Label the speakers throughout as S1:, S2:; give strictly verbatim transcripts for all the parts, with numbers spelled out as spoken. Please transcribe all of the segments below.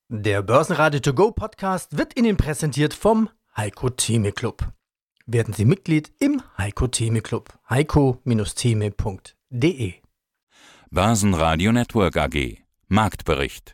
S1: Der Börsenradio To Go Podcast wird Ihnen präsentiert vom Heiko Theme Club. Werden Sie Mitglied im Heiko Theme Club. heiko Theme punkt de.
S2: Börsenradio Network A G. Marktbericht.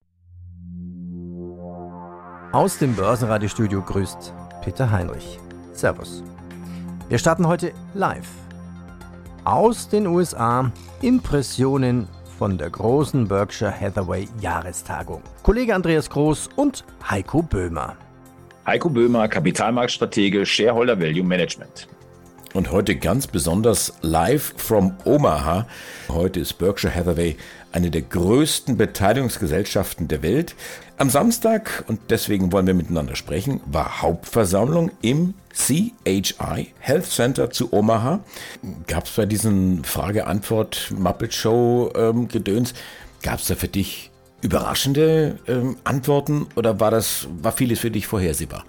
S1: Aus dem Börsenradiostudio grüßt Peter Heinrich. Servus. Wir starten heute live. Aus den U S A Impressionen von der großen Berkshire Hathaway Jahrestagung. Kollege Andreas Groß und Heiko Böhmer.
S3: Heiko Böhmer, Kapitalmarktstratege, Shareholder Value Management.
S4: Und heute ganz besonders live from Omaha. Heute ist Berkshire Hathaway eine der größten Beteiligungsgesellschaften der Welt. Am Samstag, und deswegen wollen wir miteinander sprechen, war Hauptversammlung im C H I Health Center zu Omaha. Gab es bei diesen Frage-Antwort-Muppet-Show-Gedöns, ähm, gab es da für dich überraschende ähm, Antworten oder war das war vieles für dich vorhersehbar?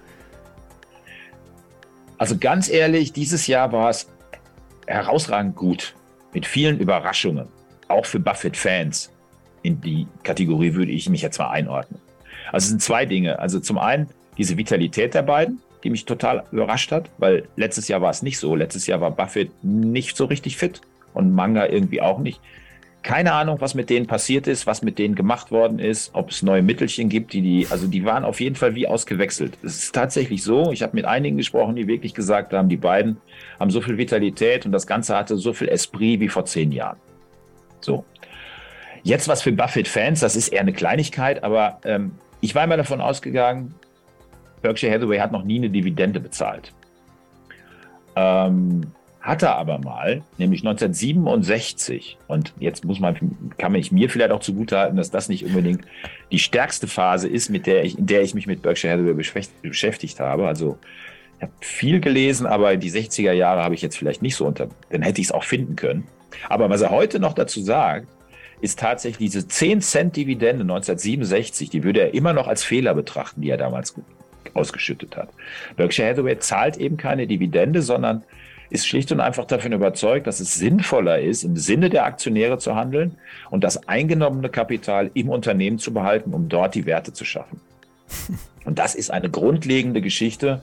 S3: Also ganz ehrlich, dieses Jahr war es herausragend gut, mit vielen Überraschungen, auch für Buffett-Fans. In die Kategorie würde ich mich jetzt mal einordnen. Also es sind zwei Dinge. Also zum einen diese Vitalität der beiden, die mich total überrascht hat, weil letztes Jahr war es nicht so. Letztes Jahr war Buffett nicht so richtig fit und Munger irgendwie auch nicht. Keine Ahnung, was mit denen passiert ist, was mit denen gemacht worden ist, ob es neue Mittelchen gibt, die die, also die waren auf jeden Fall wie ausgewechselt. Es ist tatsächlich so, ich habe mit einigen gesprochen, die wirklich gesagt haben, die beiden haben so viel Vitalität und das Ganze hatte so viel Esprit wie vor zehn Jahren. So. Jetzt was für Buffett-Fans, das ist eher eine Kleinigkeit, aber ähm, ich war immer davon ausgegangen, Berkshire Hathaway hat noch nie eine Dividende bezahlt. Ähm, Hat er aber mal, nämlich neunzehnhundertsiebenundsechzig. Und jetzt muss man, kann ich mir vielleicht auch zugutehalten, dass das nicht unbedingt die stärkste Phase ist, mit der ich, in der ich mich mit Berkshire Hathaway beschäftigt habe. Also ich habe viel gelesen, aber die sechziger Jahre habe ich jetzt vielleicht nicht so unter, dann hätte ich es auch finden können. Aber was er heute noch dazu sagt, ist tatsächlich diese zehn Cent Dividende neunzehnhundertsiebenundsechzig, die würde er immer noch als Fehler betrachten, die er damals ausgeschüttet hat. Berkshire Hathaway zahlt eben keine Dividende, sondern ist schlicht und einfach davon überzeugt, dass es sinnvoller ist, im Sinne der Aktionäre zu handeln und das eingenommene Kapital im Unternehmen zu behalten, um dort die Werte zu schaffen. Und das ist eine grundlegende Geschichte,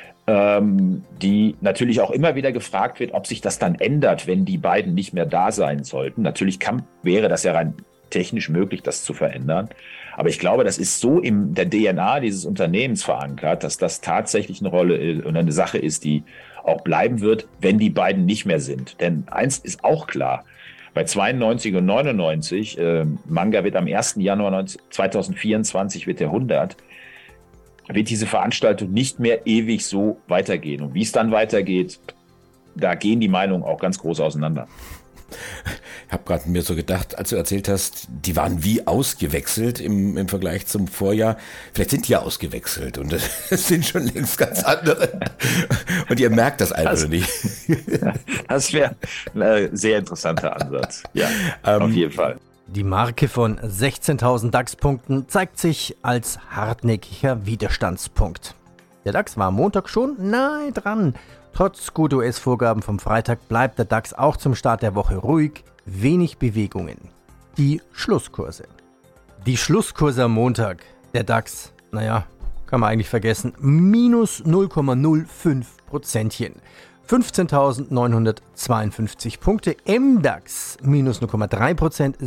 S3: ähm, die natürlich auch immer wieder gefragt wird, ob sich das dann ändert, wenn die beiden nicht mehr da sein sollten. Natürlich kann, wäre das ja rein technisch möglich, das zu verändern. Aber ich glaube, das ist so in der D N A dieses Unternehmens verankert, dass das tatsächlich eine Rolle und eine Sache ist, die auch bleiben wird, wenn die beiden nicht mehr sind. Denn eins ist auch klar, bei zweiundneunzig und neunundneunzig, äh, Munger wird am ersten Januar zweitausendvierundzwanzig wird der hundert, wird diese Veranstaltung nicht mehr ewig so weitergehen. Und wie es dann weitergeht, da gehen die Meinungen auch ganz groß auseinander.
S4: Ich habe gerade mir so gedacht, als du erzählt hast, die waren wie ausgewechselt im, im Vergleich zum Vorjahr. Vielleicht sind die ja ausgewechselt und es sind schon längst ganz andere. Und ihr merkt das einfach das, nicht.
S3: Das wäre ein sehr interessanter Ansatz. Ja, ähm, auf jeden Fall.
S1: Die Marke von sechzehntausend DAX-Punkten zeigt sich als hartnäckiger Widerstandspunkt. Der DAX war am Montag schon nahe dran. Trotz guter U S-Vorgaben vom Freitag bleibt der DAX auch zum Start der Woche ruhig, wenig Bewegungen. Die Schlusskurse. Die Schlusskurse am Montag, der DAX, naja, kann man eigentlich vergessen, minus null Komma null fünf Prozentchen. fünfzehntausendneunhundertzweiundfünfzig Punkte, M DAX minus null Komma drei Prozent,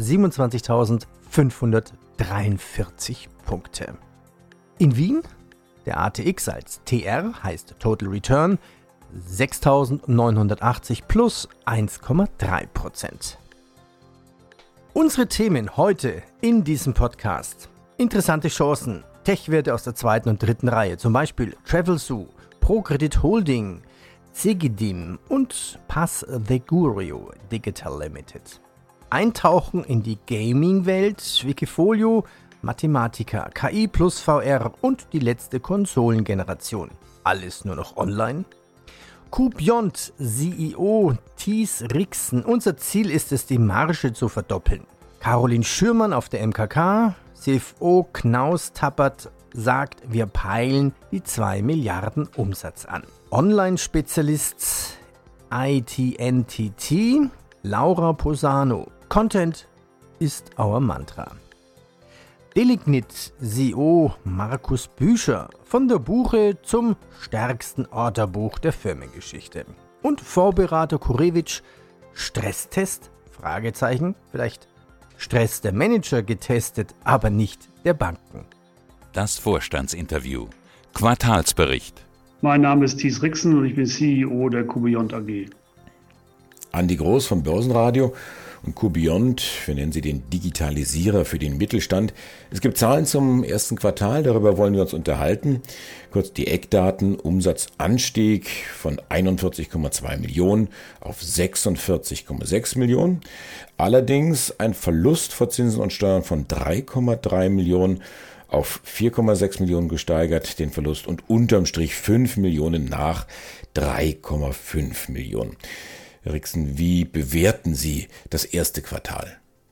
S1: siebenundzwanzigtausendfünfhundertdreiundvierzig Punkte. In Wien, der A T X als T R heißt Total Return, sechstausendneunhundertachtzig plus eins Komma drei Prozent. Unsere Themen heute in diesem Podcast. Interessante Chancen, Tech-Werte aus der zweiten und dritten Reihe, zum Beispiel Travelzoo, ProCredit Holding, Cegedim und Passegurio Digital Limited. Eintauchen in die Gaming-Welt, Wikifolio, Mathematica, K I plus V R und die letzte Konsolengeneration. Alles nur noch online? Q-Beyond C E O Thies Rixen. Unser Ziel ist es, die Marge zu verdoppeln. Caroline Schürmann auf der M K K, C F O Knaus Tappert sagt, wir peilen die zwei Milliarden Umsatz an. Online-Spezialist I T N T T, Laura Posano. Content ist our Mantra. Delignit-C E O Markus Büscher von der Buche zum stärksten Orderbuch der Firmengeschichte. Und Fondsberater Kurewitsch, Stresstest? Fragezeichen, vielleicht Stress der Manager getestet, aber nicht der Banken.
S2: Das Vorstandsinterview. Quartalsbericht.
S5: Mein Name ist Thies Rixen und ich bin C E O der Q-Beyond A G.
S4: Andi Groß vom Börsenradio und Q-Beyond, wir nennen sie den Digitalisierer für den Mittelstand. Es gibt Zahlen zum ersten Quartal, darüber wollen wir uns unterhalten. Kurz die Eckdaten: Umsatzanstieg von einundvierzig Komma zwei Millionen auf sechsundvierzig Komma sechs Millionen. Allerdings ein Verlust vor Zinsen und Steuern von drei Komma drei Millionen auf vier Komma sechs Millionen gesteigert, den Verlust, und unterm Strich fünf Millionen nach drei Komma fünf Millionen. Herr Rixen, wie bewerten Sie das erste Quartal?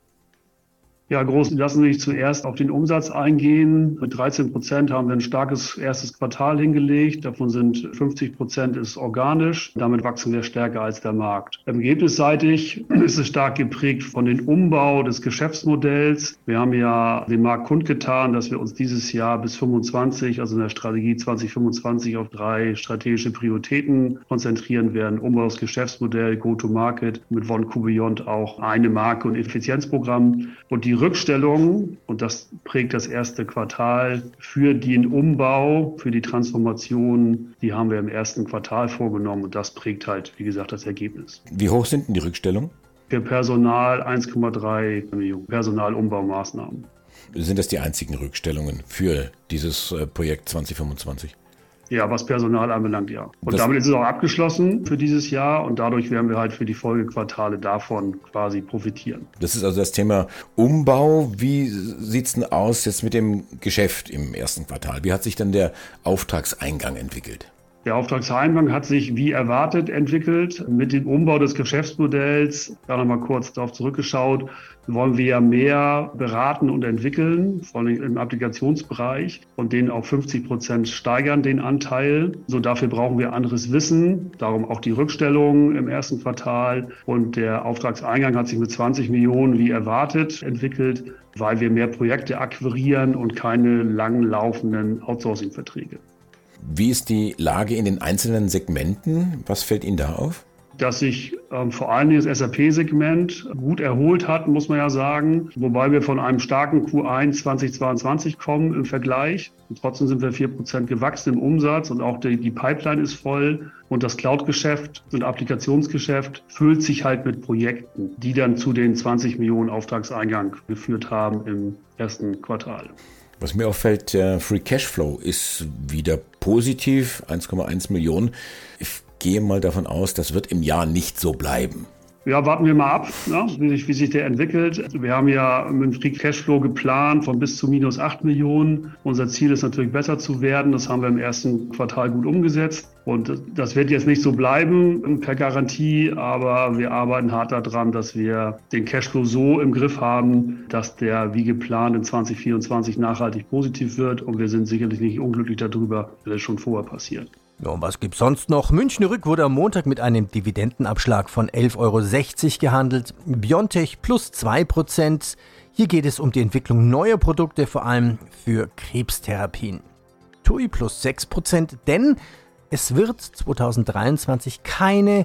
S5: Ja, Groß, lassen Sie sich zuerst auf den Umsatz eingehen. Mit dreizehn Prozent haben wir ein starkes erstes Quartal hingelegt. Davon sind fünfzig Prozent ist organisch. Damit wachsen wir stärker als der Markt. Ergebnisseitig ist es stark geprägt von dem Umbau des Geschäftsmodells. Wir haben ja dem Markt kundgetan, dass wir uns dieses Jahr bis fünfundzwanzig, also in der Strategie zwanzig fünfundzwanzig, auf drei strategische Prioritäten konzentrieren werden. Umbau des Geschäftsmodells, Go-to-Market, mit von Q-Beyond auch eine Marke und Effizienzprogramm. Und die Rückstellung, und das prägt das erste Quartal, für den Umbau, für die Transformation, die haben wir im ersten Quartal vorgenommen, und das prägt halt, wie gesagt, das Ergebnis.
S4: Wie hoch sind denn die Rückstellungen?
S5: Für Personal eins Komma drei Millionen, Personalumbaumaßnahmen.
S4: Sind das die einzigen Rückstellungen für dieses Projekt zwanzig fünfundzwanzig?
S5: Ja, was Personal anbelangt, ja. Und
S4: das
S5: damit ist es auch abgeschlossen für dieses Jahr, und dadurch werden wir halt für die Folgequartale davon quasi profitieren.
S4: Das ist also das Thema Umbau. Wie sieht's denn aus jetzt mit dem Geschäft im ersten Quartal? Wie hat sich denn der Auftragseingang entwickelt?
S5: Der Auftragseingang hat sich wie erwartet entwickelt. Mit dem Umbau des Geschäftsmodells, da nochmal kurz darauf zurückgeschaut, wollen wir ja mehr beraten und entwickeln, vor allem im Applikationsbereich, und den auf fünfzig Prozent steigern, den Anteil. So, dafür brauchen wir anderes Wissen, darum auch die Rückstellung im ersten Quartal. Und der Auftragseingang hat sich mit zwanzig Millionen wie erwartet entwickelt, weil wir mehr Projekte akquirieren und keine lang laufenden Outsourcing-Verträge.
S4: Wie ist die Lage in den einzelnen Segmenten? Was fällt Ihnen da auf?
S5: Dass sich ähm, vor allen Dingen das S A P-Segment gut erholt hat, muss man ja sagen. Wobei wir von einem starken Q eins zweitausendzweiundzwanzig kommen im Vergleich. Und trotzdem sind wir vier Prozent gewachsen im Umsatz, und auch die, die Pipeline ist voll. Und das Cloud-Geschäft und Applikationsgeschäft füllt sich halt mit Projekten, die dann zu den zwanzig Millionen Auftragseingang geführt haben im ersten Quartal.
S4: Was mir auffällt, der Free Cashflow ist wieder positiv, eins Komma eins Millionen. Ich gehe mal davon aus, das wird im Jahr nicht so bleiben.
S5: Ja, warten wir mal ab, ne, wie sich, wie sich der entwickelt. Wir haben ja mit dem Free Cashflow geplant von bis zu minus acht Millionen. Unser Ziel ist natürlich, besser zu werden. Das haben wir im ersten Quartal gut umgesetzt. Und das wird jetzt nicht so bleiben per Garantie, aber wir arbeiten hart daran, dass wir den Cashflow so im Griff haben, dass der wie geplant in zwanzig vierundzwanzig nachhaltig positiv wird. Und wir sind sicherlich nicht unglücklich darüber, weil das schon vorher passiert.
S1: Ja, und was gibt's sonst noch? München Rück wurde am Montag mit einem Dividendenabschlag von elf Euro sechzig gehandelt. BioNTech plus zwei Prozent. Hier geht es um die Entwicklung neuer Produkte, vor allem für Krebstherapien. T U I plus sechs Prozent, denn es wird zweitausenddreiundzwanzig keine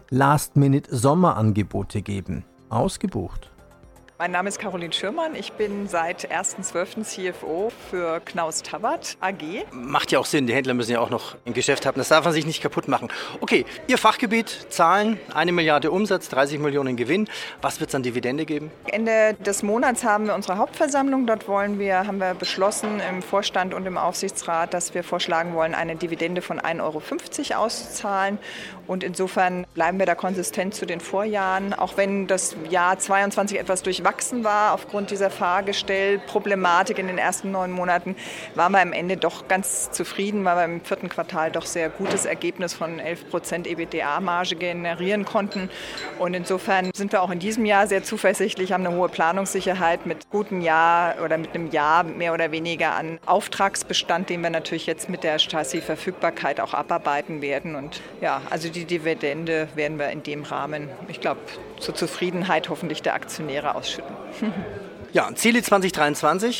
S1: Last-Minute-Sommerangebote geben. Ausgebucht.
S6: Mein Name ist Caroline Schürmann. Ich bin seit ersten zwölften C F O für Knaus Tabbert A G.
S7: Macht ja auch Sinn, die Händler müssen ja auch noch ein Geschäft haben. Das darf man sich nicht kaputt machen. Okay, Ihr Fachgebiet, Zahlen, eine Milliarde Umsatz, dreißig Millionen Gewinn. Was wird es an Dividende geben?
S6: Ende des Monats haben wir unsere Hauptversammlung. Dort wollen wir, haben wir beschlossen im Vorstand und im Aufsichtsrat, dass wir vorschlagen wollen, eine Dividende von ein Euro fünfzig auszuzahlen. Und insofern bleiben wir da konsistent zu den Vorjahren. Auch wenn das Jahr zweiundzwanzig etwas durchwachsen war aufgrund dieser Fahrgestellproblematik in den ersten neun Monaten, waren wir am Ende doch ganz zufrieden, weil wir im vierten Quartal doch sehr gutes Ergebnis von elf Prozent EBITDA-Marge generieren konnten. Und insofern sind wir auch in diesem Jahr sehr zuversichtlich, haben eine hohe Planungssicherheit mit gutem Jahr oder mit einem Jahr mehr oder weniger an Auftragsbestand, den wir natürlich jetzt mit der Chassis-Verfügbarkeit auch abarbeiten werden. Und ja, also die Dividende werden wir in dem Rahmen, ich glaube, zur Zufriedenheit hoffentlich der Aktionäre ausschütten.
S7: Ja, Ziele zwanzig dreiundzwanzig.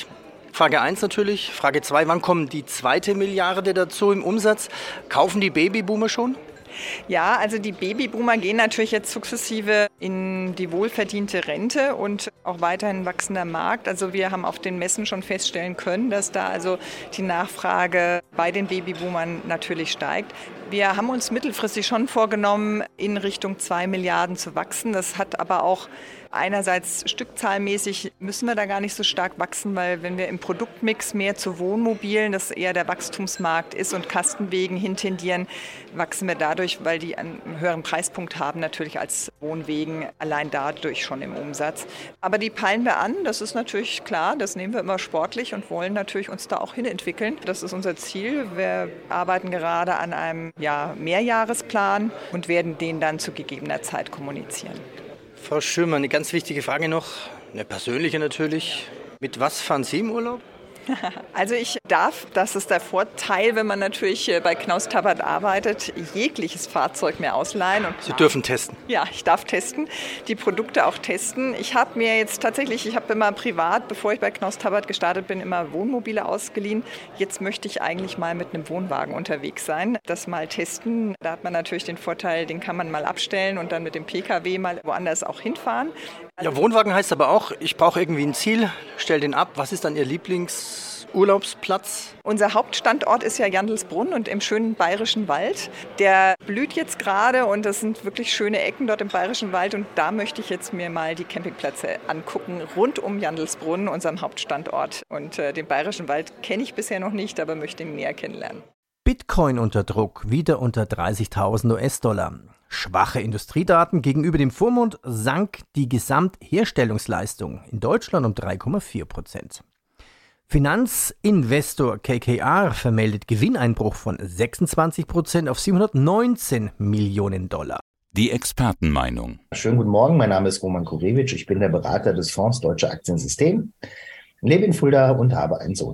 S7: Frage eins natürlich. Frage zwei, wann kommt die zweite Milliarde dazu im Umsatz? Kaufen die Babyboomer schon?
S6: Ja, also die Babyboomer gehen natürlich jetzt sukzessive in die wohlverdiente Rente und auch weiterhin wachsender Markt. Also wir haben auf den Messen schon feststellen können, dass da also die Nachfrage bei den Babyboomern natürlich steigt. Wir haben uns mittelfristig schon vorgenommen, in Richtung zwei Milliarden zu wachsen. Das hat aber auch einerseits stückzahlmäßig müssen wir da gar nicht so stark wachsen, weil wenn wir im Produktmix mehr zu Wohnmobilen, das eher der Wachstumsmarkt ist, und Kastenwegen hintendieren, wachsen wir dadurch, weil die einen höheren Preispunkt haben, natürlich als Wohnwegen, allein dadurch schon im Umsatz. Aber die peilen wir an, das ist natürlich klar, das nehmen wir immer sportlich und wollen natürlich uns da auch hinentwickeln. Das ist unser Ziel. Wir arbeiten gerade an einem ja, Mehrjahresplan und werden den dann zu gegebener Zeit kommunizieren.
S7: Frau Schirmer, eine ganz wichtige Frage noch, eine persönliche natürlich. Mit was fahren Sie im Urlaub?
S6: Also ich darf, das ist der Vorteil, wenn man natürlich bei Knaus Tabbert arbeitet, jegliches Fahrzeug mir ausleihen. Und
S7: Sie dürfen testen?
S6: Ja, ich darf testen, die Produkte auch testen. Ich habe mir jetzt tatsächlich, ich habe immer privat, bevor ich bei Knaus Tabbert gestartet bin, immer Wohnmobile ausgeliehen. Jetzt möchte ich eigentlich mal mit einem Wohnwagen unterwegs sein, das mal testen. Da hat man natürlich den Vorteil, den kann man mal abstellen und dann mit dem P K W mal woanders auch hinfahren.
S7: Ja, Wohnwagen heißt aber auch, ich brauche irgendwie ein Ziel, stell den ab. Was ist dann Ihr Lieblingsurlaubsplatz?
S6: Unser Hauptstandort ist ja Jandelsbrunn und im schönen Bayerischen Wald. Der blüht jetzt gerade und das sind wirklich schöne Ecken dort im Bayerischen Wald. Und da möchte ich jetzt mir mal die Campingplätze angucken, rund um Jandelsbrunn, unserem Hauptstandort. Und äh, den Bayerischen Wald kenne ich bisher noch nicht, aber möchte ihn näher kennenlernen.
S1: Bitcoin unter Druck, wieder unter dreißigtausend U S-Dollar. Schwache Industriedaten gegenüber dem Vormond sank die Gesamtherstellungsleistung in Deutschland um drei Komma vier Prozent. Finanzinvestor K K R vermeldet Gewinneinbruch von sechsundzwanzig Prozent auf siebenhundertneunzehn Millionen Dollar.
S2: Die Expertenmeinung.
S8: Schönen guten Morgen, mein Name ist Roman Kurewitsch, ich bin der Berater des Fonds Deutsche Aktiensystem, lebe in Fulda und habe einen Sohn.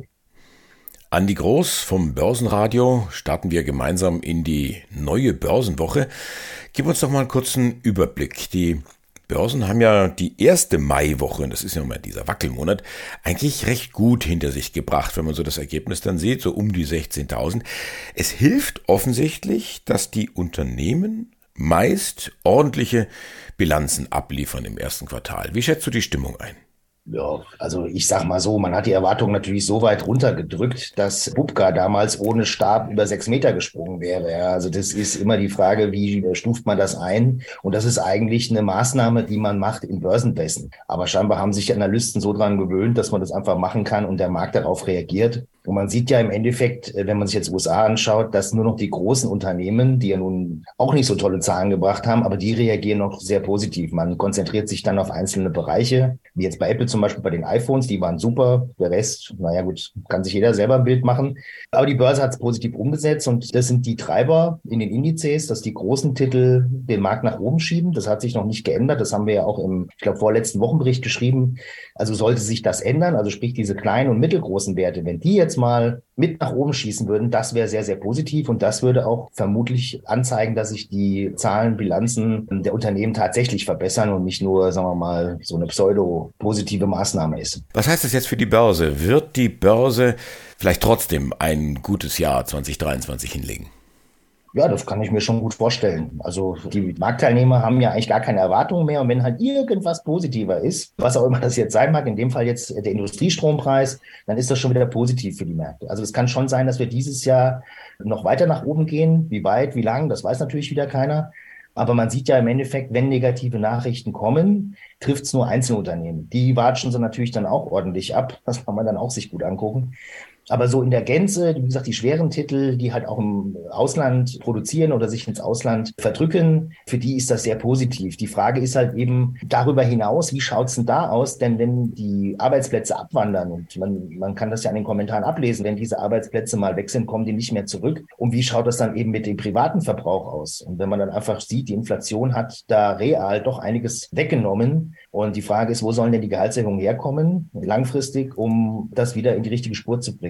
S4: Andi Groß vom Börsenradio, starten wir gemeinsam in die neue Börsenwoche. Gib uns doch mal einen kurzen Überblick. Die Börsen haben ja die erste Maiwoche, und das ist ja immer dieser Wackelmonat, eigentlich recht gut hinter sich gebracht, wenn man so das Ergebnis dann sieht, so um die sechzehntausend. Es hilft offensichtlich, dass die Unternehmen meist ordentliche Bilanzen abliefern im ersten Quartal. Wie schätzt du die Stimmung ein?
S8: Ja, also ich sag mal so, man hat die Erwartungen natürlich so weit runtergedrückt, dass Bubka damals ohne Stab über sechs Meter gesprungen wäre. Ja, also das ist immer die Frage, wie stuft man das ein? Und das ist eigentlich eine Maßnahme, die man macht in Börsenpässen. Aber scheinbar haben sich Analysten so dran gewöhnt, dass man das einfach machen kann und der Markt darauf reagiert. Und man sieht ja im Endeffekt, wenn man sich jetzt U S A anschaut, dass nur noch die großen Unternehmen, die ja nun auch nicht so tolle Zahlen gebracht haben, aber die reagieren noch sehr positiv. Man konzentriert sich dann auf einzelne Bereiche, wie jetzt bei Apple zum Beispiel bei den iPhones, die waren super. Der Rest, naja gut, kann sich jeder selber ein Bild machen. Aber die Börse hat es positiv umgesetzt und das sind die Treiber in den Indizes, dass die großen Titel den Markt nach oben schieben. Das hat sich noch nicht geändert. Das haben wir ja auch im, ich glaube, vorletzten Wochenbericht geschrieben. Also sollte sich das ändern, also sprich diese kleinen und mittelgroßen Werte, wenn die jetzt mal mit nach oben schießen würden, das wäre sehr, sehr positiv und das würde auch vermutlich anzeigen, dass sich die Zahlen, Bilanzen der Unternehmen tatsächlich verbessern und nicht nur, sagen wir mal, so eine pseudo-positive Maßnahme ist.
S4: Was heißt das jetzt für die Börse? Wird die Börse vielleicht trotzdem ein gutes Jahr zwanzig dreiundzwanzig hinlegen?
S8: Ja, das kann ich mir schon gut vorstellen. Also die Marktteilnehmer haben ja eigentlich gar keine Erwartungen mehr. Und wenn halt irgendwas positiver ist, was auch immer das jetzt sein mag, in dem Fall jetzt der Industriestrompreis, dann ist das schon wieder positiv für die Märkte. Also es kann schon sein, dass wir dieses Jahr noch weiter nach oben gehen. Wie weit, wie lang, das weiß natürlich wieder keiner. Aber man sieht ja im Endeffekt, wenn negative Nachrichten kommen, trifft es nur Einzelunternehmen. Die watschen sie natürlich dann auch ordentlich ab. Das kann man dann auch sich gut angucken. Aber so in der Gänze, wie gesagt, die schweren Titel, die halt auch im Ausland produzieren oder sich ins Ausland verdrücken, für die ist das sehr positiv. Die Frage ist halt eben darüber hinaus, wie schaut's denn da aus? Denn wenn die Arbeitsplätze abwandern, und man, man kann das ja an den Kommentaren ablesen, wenn diese Arbeitsplätze mal weg sind, kommen die nicht mehr zurück. Und wie schaut das dann eben mit dem privaten Verbrauch aus? Und wenn man dann einfach sieht, die Inflation hat da real doch einiges weggenommen. Und die Frage ist, wo sollen denn die Gehaltserhöhungen herkommen, langfristig, um das wieder in die richtige Spur zu bringen?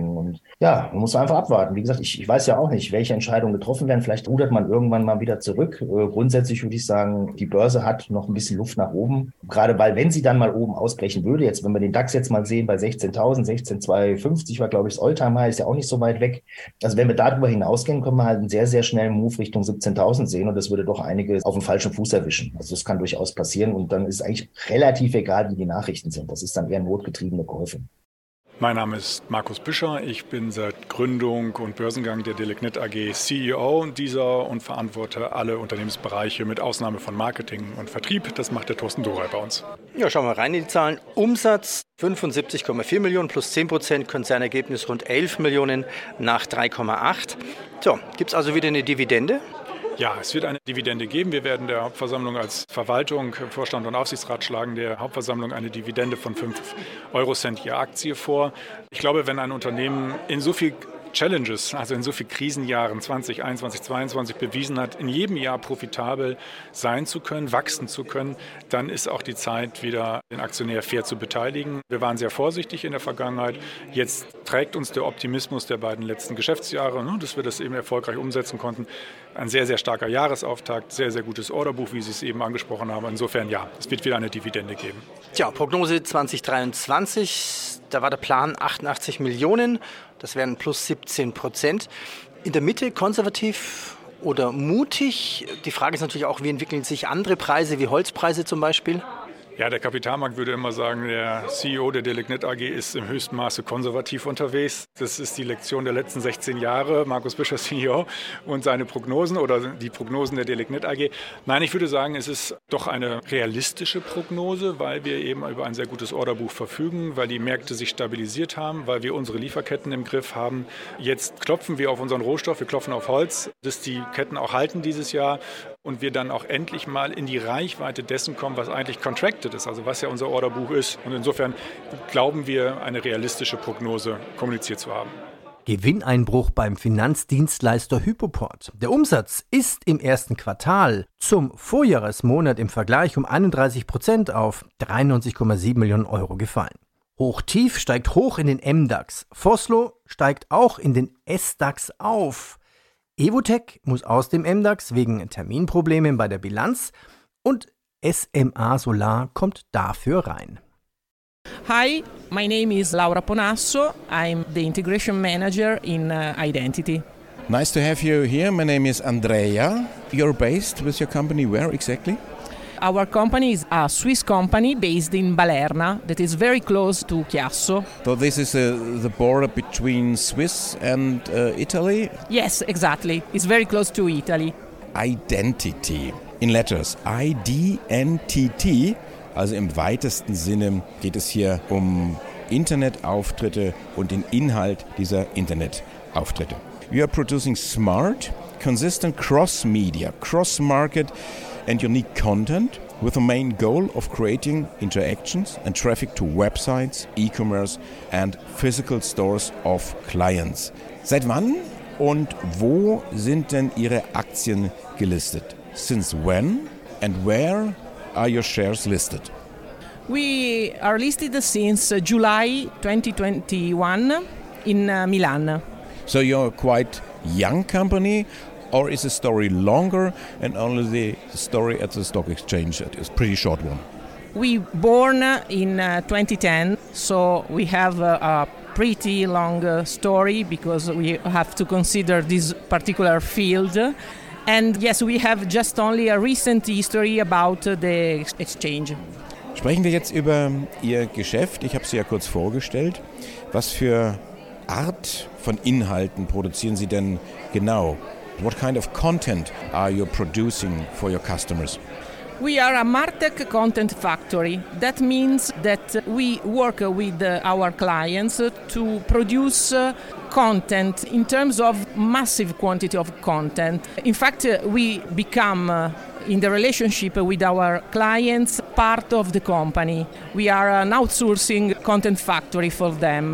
S8: bringen. Und ja, man muss einfach abwarten. Wie gesagt, ich, ich weiß ja auch nicht, welche Entscheidungen getroffen werden. Vielleicht rudert man irgendwann mal wieder zurück. Äh, grundsätzlich würde ich sagen, die Börse hat noch ein bisschen Luft nach oben. Gerade weil, wenn sie dann mal oben ausbrechen würde, jetzt, wenn wir den DAX jetzt mal sehen, bei sechzehntausend, sechzehntausendzweihundertfünfzig war, glaube ich, das Alltime-High, ist ja auch nicht so weit weg. Also wenn wir darüber hinausgehen, können wir halt einen sehr, sehr schnellen Move Richtung siebzehntausend sehen und das würde doch einige auf dem falschen Fuß erwischen. Also das kann durchaus passieren und dann ist eigentlich relativ egal, wie die Nachrichten sind. Das ist dann eher notgetriebene Käufe.
S9: Mein Name ist Markus Büscher. Ich bin seit Gründung und Börsengang der Delignit A G C E O dieser und verantworte alle Unternehmensbereiche mit Ausnahme von Marketing und Vertrieb. Das macht der Thorsten Dorey bei uns.
S7: Ja, schauen wir rein in die Zahlen. Umsatz fünfundsiebzig Komma vier Millionen plus zehn Prozent, Konzernergebnis rund elf Millionen nach drei Komma acht. So, gibt es also wieder eine Dividende?
S9: Ja, es wird eine Dividende geben. Wir werden der Hauptversammlung als Verwaltung, Vorstand und Aufsichtsrat schlagen der Hauptversammlung eine Dividende von fünf Eurocent je Aktie vor. Ich glaube, wenn ein Unternehmen in so viel Challenges, also in so vielen Krisenjahren zwanzig einundzwanzig, zweiundzwanzig bewiesen hat, in jedem Jahr profitabel sein zu können, wachsen zu können, dann ist auch die Zeit, wieder den Aktionär fair zu beteiligen. Wir waren sehr vorsichtig in der Vergangenheit. Jetzt trägt uns der Optimismus der beiden letzten Geschäftsjahre, dass wir das eben erfolgreich umsetzen konnten. Ein sehr, sehr starker Jahresauftakt, sehr, sehr gutes Orderbuch, wie Sie es eben angesprochen haben. Insofern ja, es wird wieder eine Dividende geben.
S7: Tja, Prognose zwanzig dreiundzwanzig, da war der Plan achtundachtzig Millionen. Das wären plus siebzehn Prozent. In der Mitte konservativ oder mutig. Die Frage ist natürlich auch, wie entwickeln sich andere Preise, wie Holzpreise zum Beispiel?
S9: Ja, der Kapitalmarkt würde immer sagen, der C E O der Delignit A G ist im höchsten Maße konservativ unterwegs. Das ist die Lektion der letzten sechzehn Jahre, Markus Büscher C E O und seine Prognosen oder die Prognosen der Delignit A G. Nein, ich würde sagen, es ist doch eine realistische Prognose, weil wir eben über ein sehr gutes Orderbuch verfügen, weil die Märkte sich stabilisiert haben, weil wir unsere Lieferketten im Griff haben. Jetzt klopfen wir auf unseren Rohstoff, wir klopfen auf Holz, dass die Ketten auch halten dieses Jahr und wir dann auch endlich mal in die Reichweite dessen kommen, was eigentlich contracted ist, also was ja unser Orderbuch ist. Und insofern glauben wir, eine realistische Prognose kommuniziert zu haben.
S1: Gewinneinbruch beim Finanzdienstleister Hypoport. Der Umsatz ist im ersten Quartal zum Vorjahresmonat im Vergleich um einunddreißig Prozent auf dreiundneunzig Komma sieben Millionen Euro gefallen. Hochtief steigt hoch in den M DAX. Vossloh steigt auch in den S DAX auf. Evotec muss aus dem M DAX wegen Terminproblemen bei der Bilanz und S M A Solar kommt dafür rein.
S10: Hi, my name is Laura Ponasso. I'm the Integration Manager in uh, Identity.
S4: Nice to have you here. My name is Andrea. You're based with your company where exactly?
S10: Our company is a Swiss company based in Balerna that is very close to Chiasso.
S4: So this is uh, the border between Swiss and uh, Italy?
S10: Yes, exactly. It's very close to Italy.
S4: Identity. In letters. I D N T T. Also im weitesten Sinne geht es hier um Internetauftritte und den Inhalt dieser Internetauftritte. We are producing smart, consistent cross-media, cross-market and unique content with the main goal of creating interactions and traffic to websites, e-commerce and physical stores of clients. Seit wann und wo sind denn Ihre Aktien gelistet? Since when and where are your shares listed?
S10: We are listed since July twenty twenty-one in uh, Milan.
S4: So you're a quite young company, or is the story longer and only the story at the stock exchange is a pretty short one?
S10: We born in uh, twenty ten, so we have uh, a pretty long uh, story because we have to consider this particular field. And yes, we have just only a recent history about uh, the exchange.
S4: Sprechen wir jetzt über Ihr Geschäft. Ich habe Sie ja kurz vorgestellt. Was für Art von Inhalten produzieren Sie denn genau? What kind of content are you producing for your customers?
S10: We are a MarTech content factory. That means that we work with our clients to produce content in terms of massive quantity of content. In fact, we become, in the relationship with our clients, part of the company. We are an outsourcing content factory for them.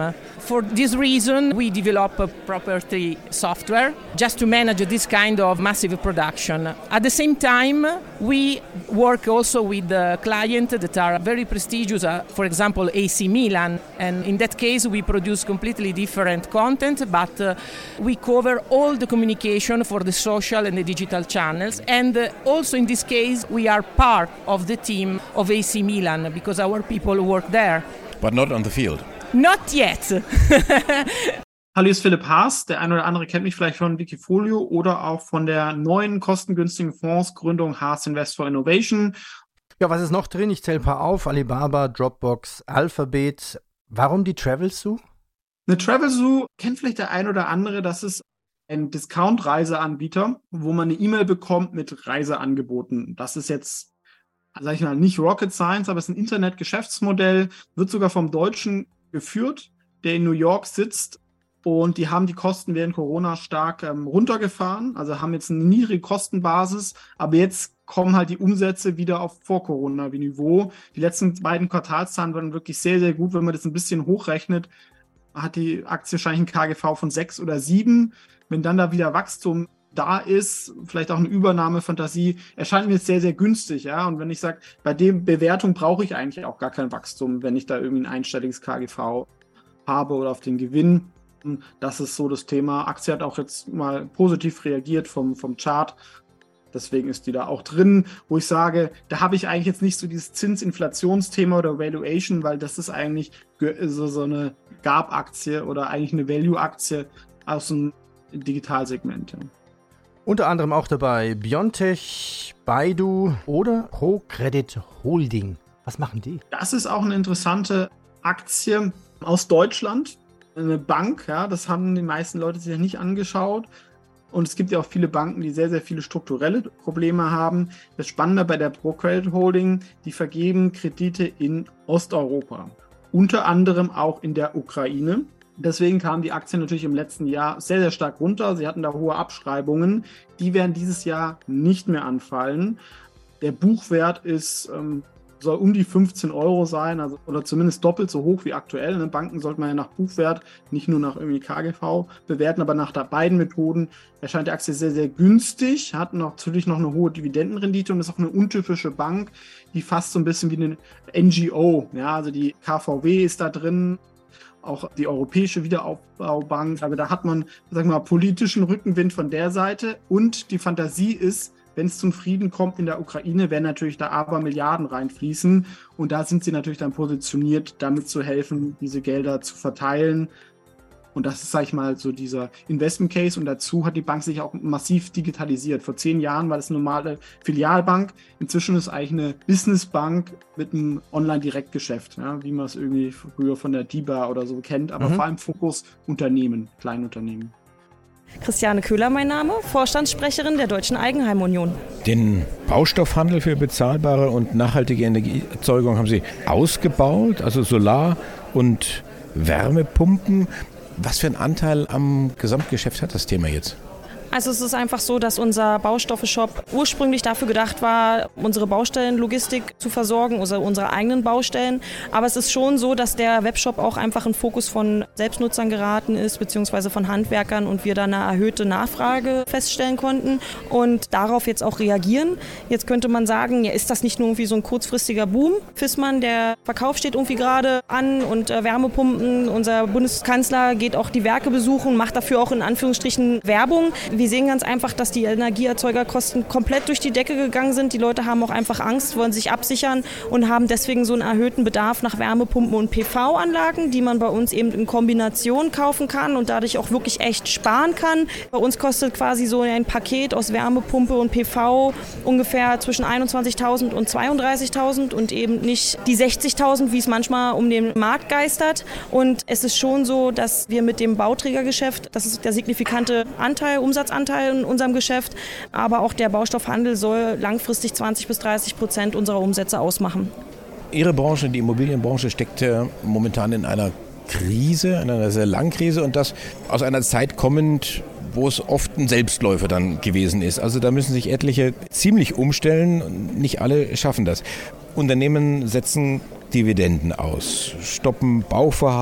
S10: For this reason, we develop a proprietary software just to manage this kind of massive production. At the same time, we work also with the clients that are very prestigious, uh, for example, A C Milan. And in that case, we produce completely different content, but uh, we cover all the communication for the social and the digital channels. And uh, also in this case, we are part of the team of A C Milan because our people work there.
S4: But not on the field.
S10: Not yet.
S11: Hallo, hier ist Philipp Haas. Der eine oder andere kennt mich vielleicht von Wikifolio oder auch von der neuen kostengünstigen Fondsgründung Haas Invest for Innovation.
S1: Ja, was ist noch drin? Ich zähle ein paar auf. Alibaba, Dropbox, Alphabet. Warum die Travelzoo?
S11: Eine Travelzoo kennt vielleicht der ein oder andere. Das ist ein Discount-Reiseanbieter, wo man eine E-Mail bekommt mit Reiseangeboten. Das ist jetzt, sag ich mal, nicht Rocket Science, aber es ist ein Internet-Geschäftsmodell, wird sogar vom Deutschen geführt, der in New York sitzt. Und die haben die Kosten während Corona stark ähm, runtergefahren, also haben jetzt eine niedrige Kostenbasis, aber jetzt kommen halt die Umsätze wieder auf Vor-Corona-Niveau. Die letzten beiden Quartalszahlen waren wirklich sehr, sehr gut. Wenn man das ein bisschen hochrechnet, hat die Aktie wahrscheinlich ein K G V von sechs oder sieben. Wenn dann da wieder Wachstum da ist, vielleicht auch eine Übernahmefantasie, erscheint mir jetzt sehr, sehr günstig. Ja? Und wenn ich sage, bei der Bewertung brauche ich eigentlich auch gar kein Wachstum, wenn ich da irgendwie ein einstelliges K G V habe oder auf den Gewinn. Das ist so das Thema. Aktie hat auch jetzt mal positiv reagiert vom, vom Chart. Deswegen ist die da auch drin, wo ich sage, da habe ich eigentlich jetzt nicht so dieses Zinsinflationsthema oder Valuation, weil das ist eigentlich so, so eine G A B-Aktie oder eigentlich eine Value-Aktie aus dem Digitalsegment. Ja.
S1: Unter anderem auch dabei BioNTech, Baidu oder ProCredit Holding. Was machen die?
S11: Das ist auch eine interessante Aktie aus Deutschland. Eine Bank, ja, das haben die meisten Leute sich ja nicht angeschaut. Und es gibt ja auch viele Banken, die sehr, sehr viele strukturelle Probleme haben. Das Spannende bei der ProCredit Holding, die vergeben Kredite in Osteuropa. Unter anderem auch in der Ukraine. Deswegen kam die Aktie natürlich im letzten Jahr sehr, sehr stark runter. Sie hatten da hohe Abschreibungen. Die werden dieses Jahr nicht mehr anfallen. Der Buchwert ist, ähm, soll um die fünfzehn Euro sein, also, oder zumindest doppelt so hoch wie aktuell. Ne? Banken sollte man ja nach Buchwert, nicht nur nach irgendwie K G V bewerten, aber nach der beiden Methoden erscheint die Aktie sehr, sehr günstig, hat natürlich noch eine hohe Dividendenrendite und ist auch eine untypische Bank, die fast so ein bisschen wie eine N G O, ja, also die K V W ist da drin, auch die Europäische Wiederaufbaubank, aber da hat man, sagen wir mal, politischen Rückenwind von der Seite und die Fantasie ist, wenn es zum Frieden kommt in der Ukraine, werden natürlich da aber Milliarden reinfließen und da sind sie natürlich dann positioniert, damit zu helfen, diese Gelder zu verteilen. Und das ist, sag ich mal, so dieser Investment Case und dazu hat die Bank sich auch massiv digitalisiert. Vor zehn Jahren war das eine normale Filialbank, inzwischen ist eigentlich eine Businessbank mit einem Online-Direktgeschäft, ja, wie man es irgendwie früher von der D I B A oder so kennt, aber mhm. vor allem Fokus Unternehmen, Kleinunternehmen.
S12: Christiane Köhler mein Name, Vorstandssprecherin der Deutschen Eigenheimunion.
S4: Den Baustoffhandel für bezahlbare und nachhaltige Energieerzeugung haben Sie ausgebaut, also Solar- und Wärmepumpen. Was für einen Anteil am Gesamtgeschäft hat das Thema jetzt?
S12: Also es ist einfach so, dass unser Baustoffe-Shop ursprünglich dafür gedacht war, unsere Baustellenlogistik zu versorgen, also unsere eigenen Baustellen. Aber es ist schon so, dass der Webshop auch einfach ein Fokus von Selbstnutzern geraten ist, beziehungsweise von Handwerkern und wir da eine erhöhte Nachfrage feststellen konnten und darauf jetzt auch reagieren. Jetzt könnte man sagen, ja, ist das nicht nur irgendwie so ein kurzfristiger Boom? Fissmann, der Verkauf steht irgendwie gerade an und äh, Wärmepumpen, unser Bundeskanzler geht auch die Werke besuchen, macht dafür auch in Anführungsstrichen Werbung. Wir sehen ganz einfach, dass die Energieerzeugerkosten komplett durch die Decke gegangen sind. Die Leute haben auch einfach Angst, wollen sich absichern und haben deswegen so einen erhöhten Bedarf nach Wärmepumpen und P V-Anlagen, die man bei uns eben in Kombination kaufen kann und dadurch auch wirklich echt sparen kann. Bei uns kostet quasi so ein Paket aus Wärmepumpe und P V ungefähr zwischen einundzwanzigtausend und zweiunddreißigtausend und eben nicht die sechzigtausend, wie es manchmal um den Markt geistert. Und es ist schon so, dass wir mit dem Bauträgergeschäft, das ist der signifikante Anteil, Umsatzanteil in unserem Geschäft, aber auch der Baustoffhandel soll langfristig zwanzig bis dreißig Prozent unserer Umsätze ausmachen.
S4: Ihre Branche, die Immobilienbranche, steckt ja momentan in einer Krise, in einer sehr langen Krise und das aus einer Zeit kommend, wo es oft ein Selbstläufer dann gewesen ist. Also da müssen sich etliche ziemlich umstellen, nicht alle schaffen das. Unternehmen setzen Dividenden aus, stoppen Bauvorhaben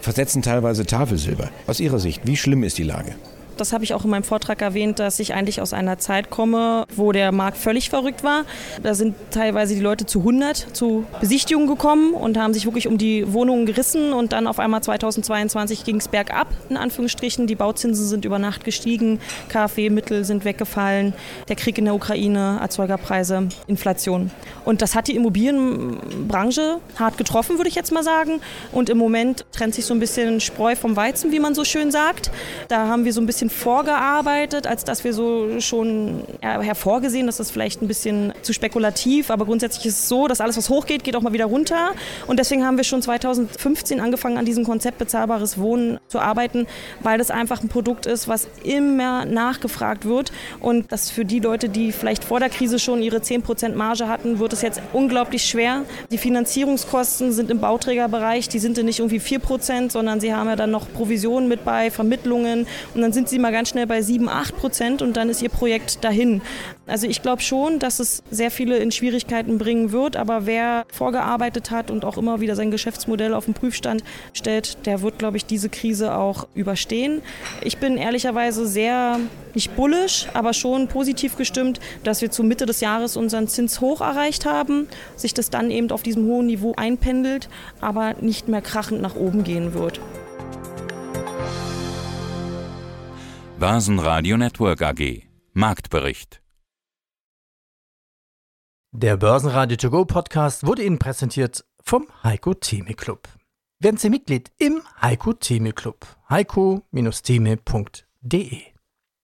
S4: versetzen teilweise Tafelsilber. Aus Ihrer Sicht, wie schlimm ist die Lage?
S12: Das habe ich auch in meinem Vortrag erwähnt, dass ich eigentlich aus einer Zeit komme, wo der Markt völlig verrückt war. Da sind teilweise die Leute zu hundert zu Besichtigungen gekommen und haben sich wirklich um die Wohnungen gerissen. Und dann auf einmal zweitausendzweiundzwanzig ging es bergab, in Anführungsstrichen. Die Bauzinsen sind über Nacht gestiegen, KfW-Mittel sind weggefallen, der Krieg in der Ukraine, Erzeugerpreise, Inflation. Und das hat die Immobilienbranche hart getroffen, würde ich jetzt mal sagen. Und im Moment trennt sich so ein bisschen Spreu vom Weizen, wie man so schön sagt. Da haben wir so ein bisschen vorgearbeitet, als dass wir so schon ja, hervorgesehen, das ist vielleicht ein bisschen zu spekulativ, aber grundsätzlich ist es so, dass alles, was hochgeht, geht auch mal wieder runter. Und deswegen haben wir schon zweitausendfünfzehn angefangen, an diesem Konzept bezahlbares Wohnen zu arbeiten, weil das einfach ein Produkt ist, was immer nachgefragt wird. Und das für die Leute, die vielleicht vor der Krise schon ihre zehn Prozent Marge hatten, wird es jetzt unglaublich schwer. Die Finanzierungskosten sind im Bauträgerbereich, die sind nicht irgendwie vier Prozent, sondern sie haben ja dann noch Provisionen mit bei, Vermittlungen, und dann sind sie mal ganz schnell bei sieben, acht Prozent und dann ist ihr Projekt dahin. Also ich glaube schon, dass es sehr viele in Schwierigkeiten bringen wird, aber wer vorgearbeitet hat und auch immer wieder sein Geschäftsmodell auf den Prüfstand stellt, der wird, glaube ich, diese Krise auch überstehen. Ich bin ehrlicherweise sehr, nicht bullisch, aber schon positiv gestimmt, dass wir zur Mitte des Jahres unseren Zins hoch erreicht haben, sich das dann eben auf diesem hohen Niveau einpendelt, aber nicht mehr krachend nach oben gehen wird.
S2: Börsenradio Network A G. Marktbericht.
S1: Der Börsenradio To Go Podcast wurde Ihnen präsentiert vom Heiko Theme Club. Werden Sie Mitglied im Heiko Theme Club. heiko Bindestrich theme punkt de